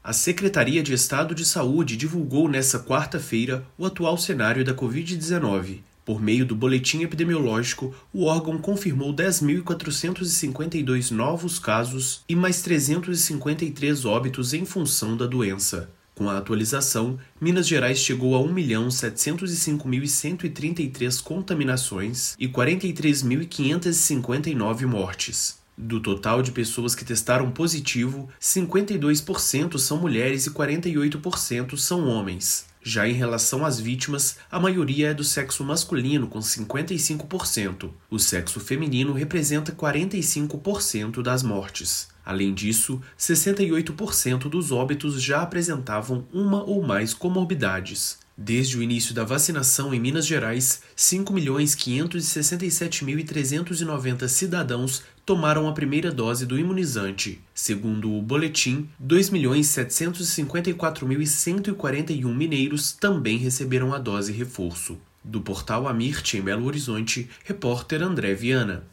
A Secretaria de Estado de Saúde divulgou nesta quarta-feira o atual cenário da Covid-19. Por meio do boletim epidemiológico, o órgão confirmou 10.452 novos casos e mais 353 óbitos em função da doença. Com a atualização, Minas Gerais chegou a 1.705.133 contaminações e 43.559 mortes. Do total de pessoas que testaram positivo, 52% são mulheres e 48% são homens. Já em relação às vítimas, a maioria é do sexo masculino, com 55%. O sexo feminino representa 45% das mortes. Além disso, 68% dos óbitos já apresentavam uma ou mais comorbidades. Desde o início da vacinação em Minas Gerais, 5.567.390 cidadãos tomaram a primeira dose do imunizante. Segundo o boletim, 2.754.141 mineiros também receberam a dose reforço. Do portal Amirte, em Belo Horizonte, repórter André Viana.